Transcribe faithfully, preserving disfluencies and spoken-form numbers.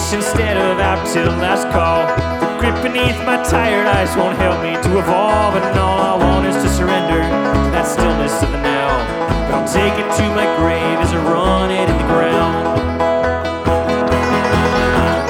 unleash instead of out till last call. The grip beneath my tired eyes won't help me to evolve, and all I want is to surrender to that stillness of the now. But I'll take it to my